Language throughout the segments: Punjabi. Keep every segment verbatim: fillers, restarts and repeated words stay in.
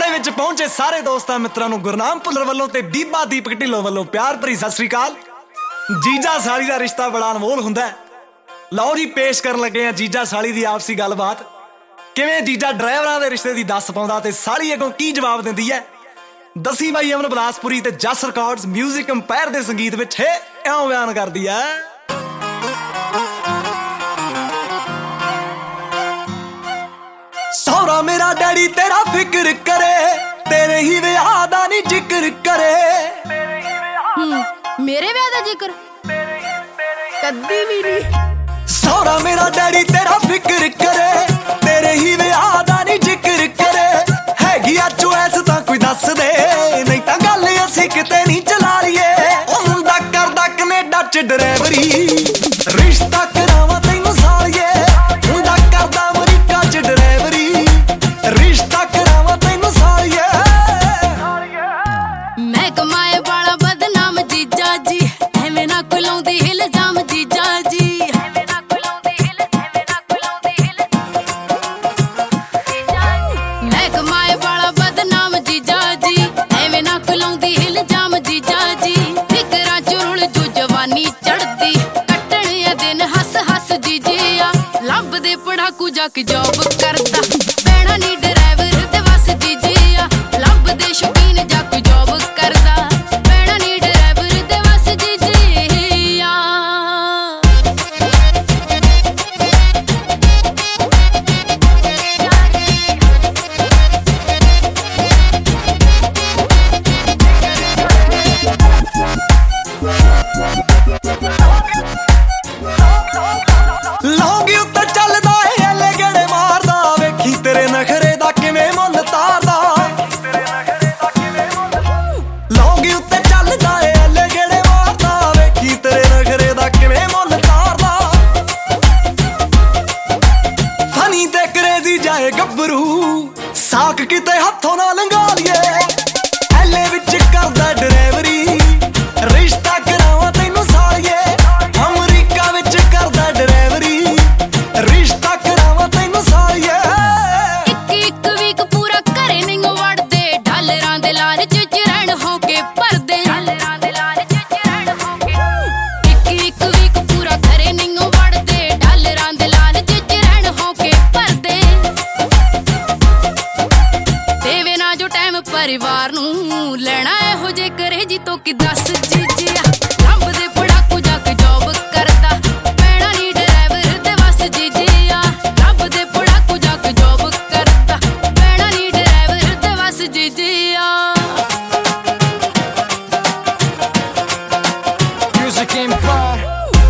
ਵਿੱਚ ਪਹੁੰਚੇ ਸਾਰੇ ਦੋਸਤਾਂ ਮਿੱਤਰਾਂ ਨੂੰ ਗੁਰਨਾਮ ਭੁੱਲਰ ਵੱਲੋਂ ਤੇ ਬੀਬਾ ਦੀਪਕ ਢਿੱਲੋਂ ਵੱਲੋਂ ਪਿਆਰ ਭਰੀ ਸਤਿ ਸ੍ਰੀ ਅਕਾਲ। ਜੀਜਾ ਸਾਲੀ ਦਾ ਰਿਸ਼ਤਾ ਬੜਾ ਅਨਮੋਲ ਹੁੰਦਾ ਹੈ। ਲਓ ਜੀ ਪੇਸ਼ ਕਰਨ ਲੱਗੇ ਆ ਜੀਜਾ ਸਾਲੀ ਦੀ ਆਪਸੀ ਗੱਲਬਾਤ। ਕਿਵੇਂ ਜੀਜਾ ਡਰਾਈਵਰਾਂ ਦੇ ਰਿਸ਼ਤੇ ਦੀ ਦੱਸ ਪਾਉਂਦਾ ਤੇ ਸਾਲੀ ਅੱਗੋਂ ਕੀ ਜਵਾਬ ਦਿੰਦੀ ਹੈ। ਦਸੀ ਬਾਈ ਅਮਨ ਬਲਾਸਪੁਰੀ ਤੇ ਜਸ ਰਿਕਾਰਡਸ ਮਿਊਜ਼ਿਕ ਅੰਪਾਇਰ ਦੇ ਸੰਗੀਤ ਵਿੱਚ ਹੈ ਇਉਂ ਬਿਆਨ ਕਰਦੀ ਹੈ। ਸੌਰਾ ਮੇਰਾ ਡੈਡੀ ਤੇਰਾ ਫਿਕਰ ਕਰੇ, ਤੇਰੇ ਹੀ ਵਿਆਹ ਦਾ ਨੀ ਜ਼ਿਕਰ ਕਰੇ। ਮੇਰੇ ਵਿਆਹ ਦਾ ਜ਼ਿਕਰ ਕਦੀ ਵੀ ਨਹੀਂ। ਸੌਰਾ ਮੇਰਾ ਡੈਡੀ ਤੇਰਾ ਫਿਕਰ ਕਰੇ, ਤੇਰੇ ਹੀ ਵਿਆਹ ਦਾ ਨੀ ਜ਼ਿਕਰ ਕਰੇ। ਹੈਗੀ ਆ ਚੁਆਇਸ ਤਾਂ ਕੋਈ ਦੱਸ ਦੇ, ਨਹੀਂ ਤਾਂ ਗੱਲ ਅਸੀਂ ਕਿਤੇ ਨਹੀਂ ਚਲਾ ਲਈਏ। ਉਹ ਮੁੰਡਾ ਕਰਦਾ ਕਨੇਡਾ ਚ ਡਰਾਈਵਰੀ, ਰਿਸ਼ਤਾ ਕਰਾਵਾਂ ਤੈਨੂੰ ਸਾਲੀਏ। ਮੁੰਡਾ ਕਰਦਾ ਅਮਰੀਕਾ ਚ ਡਰਾਈਵਰੀ, ਰਿਸ਼ਤਾ ਕਰਾਵਾਂ ਤੈਨੂੰ ਸਾਲੀਏ। ਮੈਂ ਕਮਾਏ ਵਾਲਾ ਬਦਨਾਮ ਜੀਜਾ ਜੀ, ਐਵੇਂ ਨਾ ਕੁਲਾਉਂਦੀ ਇਲਜ਼ਾਮ ਜੀਜਾ ਜੀ। ਐਵੇਂ ਨਾ ਕੁਲਾਉਂਦੀ ਇਲ ਐਵੇਂ ਨਾ ਕੁਲਾਉਂਦੀ ਇਲ ਮੈਂ ਕਮਾਏ ਵਾਲਾ ਬਦਨਾਮ ਜੀਜਾ ਜੀ, ਐਵੇਂ ਨਾ ਕੁਲਾਉਂਦੀ ਇਲਜ਼ਾਮ ਜੀਜਾ ਜੀ। ਫਿਕਰਾਂ ਚ ਰੁਲ ਜੋ ਜਵਾਨੀ ਚੜਦੀ, ਕੱਟਣ ਆ ਦਿਨ ਹੱਸ ਹੱਸ ਜੀਜਿਆ। ਲੱਭਦੇ ਪੜਾਕੂ ਜਾ ਕੇ ਜੌਬ ਕਰਦਾ, ਪੈਣਾ ਨੀ ਡਰਾਈਵਰ ਤੇ ਵਸ ਜੀਜਿਆ। ਲੱਭਦੇ ਸ਼ੌਕੀਨ ਜਾ ਕੇ ਜੌਬ ਕਰਦਾ, ਪੈਣਾ ਨੀ ਡਰਾਈਵਰ ਤੇ ਵਸ ਜੀਜਿਆ। ਲੌਂਗੀ ਉੱਤੇ ਚੱਲਦਾ ਏ ਐਲੇ ਗੇੜੇ ਮਾਰਦਾ, ਵੇਖੀ ਤੇਰੇ ਨਖਰੇ ਦਾ ਕਿਵੇਂ ਮੁੱਲ ਤਾਰਦਾ। ਲੌਂਗੀ ਉੱਤੇ ਚੱਲਦਾ ਏ ਐਲੇ ਗੇੜੇ ਮਾਰਦਾ, ਵੇਖੀ ਤੇਰੇ ਨਖਰੇ ਦਾ ਕਿਵੇਂ ਮੁੱਲ ਤਾਰਦਾ। ਫਨੀ ਤੇ ਕਰੇਜ਼ੀ ਜਾਏ ਗੱਭਰੂ, ਸਾਕ ਕਿਤੇ ਹੱਥੋਂ ਨਾ ਲੰਘਾ ਲਈਏ। ਐਲੇ ਵਿੱਚ ਕਰਦਾ ਡਰਾਈਵਰੀ, ਰਿਸ਼ਤਾ ਕਰਾਵਾਂ ਤੈਨੂੰ ਸਾਲੀਏ। ਅਮਰੀਕਾ ਵਿੱਚ ਕਰਦਾ ਡਰਾਈਵਰੀ, ਰਿਸ਼ਤਾ ਕਰਾਵਾਂ ਤੈਨੂੰ ਸਾਲੀਏ। ਇੱਕ ਇੱਕ ਵੀਕ ਪੂਰਾ ਘਰੇ ਨਹੀਂ ਵੜਦੇ, ਡਾਲਰਾਂ ਦੇ ਲਾਲਚ ਚ ਰਹਿਣ ਹੋ ਕੇ ਭਰਦੇ। ਡਾਲਰਾਂ ਦੇ ਲਾਲਚ ਚ ਰਹਿਣ ਹੋ ਕੇ ਇੱਕ ਇੱਕ ਵੀਕ ਪੂਰਾ ਘਰੇ ਨਹੀਂ ਵੜਦੇ, ਡਾਲਰਾਂ ਦੇ ਲਾਲਚ ਚ ਰਹਿਣ ਹੋ ਕੇ ਭਰਦੇ। ਦੇਵੇ ਨਾ ਜੋ ਟਾਈਮ ਪਰਿਵਾਰ ਨੂੰ, ਲੈਣਾ ਇਹੋ ਜੇ ਕਰੇ ਜੀ ਤੋਂ ਕਿ ਦੱਸ ਜੀਜਿਆ। ਲੱਭਦੇ ਪੜਾਕੂ ਜਾ ਕੇ ਜੌਬ ਕਰਦਾ, ਪੈਣਾ ਨੀ ਡਰਾਈਵਰ ਤੇ ਵਸ ਜੀਜਿਆ। ਲੱਭਦੇ ਪੜਾਕੂ ਜਾ ਕੇ ਜੌਬ ਕਰਦਾ, ਪੈਣਾ ਨੀ ਡਰਾਈਵਰ ਤੇ ਵਸ ਜੀਜਿਆ। Music Empire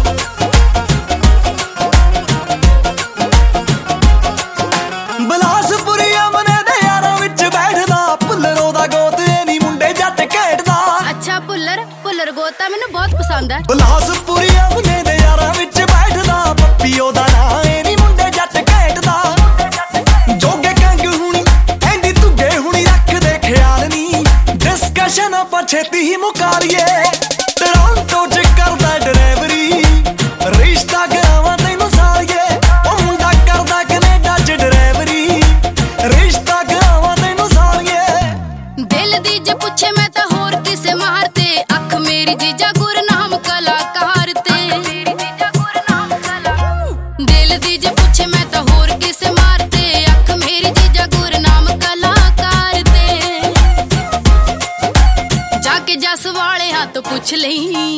ਬਲਾਸਪੁਰੀ ਅਮਨੇ ਦੇ ਯਾਰਾਂ ਵਿੱਚ ਬੈਠਦਾ, ਭੁੱਲਰ ਉਹਦਾ ਗੋਤ ਏ ਨੀ ਮੁੰਡੇ ਜੱਟ ਖੇਡਦਾ। ਅੱਛਾ ਭੁੱਲਰ ਭੁੱਲਰ ਗੋਤਾ ਮੈਨੂੰ ਬਹੁਤ ਪਸੰਦ ਹੈ। ਬਲਾਸਪੁਰੀ ਅਮਨੇ ਦੇ ਯਾਰਾਂ ਵਿੱਚ ਬੈਠਦਾ, ਪੱਪੀ ਉਹਦਾ ਨਾਂ ਏ ਨੀ ਮੁੰਡੇ ਜੱਟ ਖੇਡਦਾ। ਜੋਗੇ ਕੰਗ ਹੁਣੀ ਐਂਦੀ ਧੁੱਗੇ ਹੁਣੀ ਰੱਖਦੇ ਖਿਆਲ ਨੀ, ਡਿਸਕਸ਼ਨ ਆਪਾਂ ਛੇਤੀ ਹੀ ਮੁਕਾ ਲਈਏ। ਟੋਰਾਂਟੋ ਚ ਕਰਦਾ ਡਰਾਈਵਰੀ, ਰਿਸ਼ਤਾ ਕਰਾਵਾਂ ਤੈਨੂੰ ਸਾਲੀਏ। ਉਹ ਮੁੰਡਾ ਕਰਦਾ ਕਨੇਡਾ ਚ ਡਰਾਈਵਰੀ, ਰਿਸ਼ਤਾ ਕਰਾਵਾਂ ਤੈਨੂੰ ਸਾਲੀਏ। ਦਿਲ ਦੀ ਜੇ ਪੁੱਛੇ ਮੈਂ ਤਾਂ ਹੋਰ ਕਿਸੇ ਮਾਰ ਤੇ, ਅੱਖ ਮੇਰੀ ਜੀਜਾ ਗੁਰਨਾਮ ਕਲਾਕਾਰ ਤੇ। ਦਿਲ ਦੀ ਜੇ ਪੁੱਛੇ ਮੈਂ ਤਾਂ ਹੋਰ ਕਿਸੇ ਮਾਰ ਤੇ, ਅੱਖ ਮੇਰੀ ਜੀਜਾ ਗੁਰਨਾਮ ਕਲਾਕਾਰ ਤੇ। ਜਾ ਕੇ ਜਸ ਵਾਲੇ ਹੱਥ ਪੁੱਛ ਲਈ,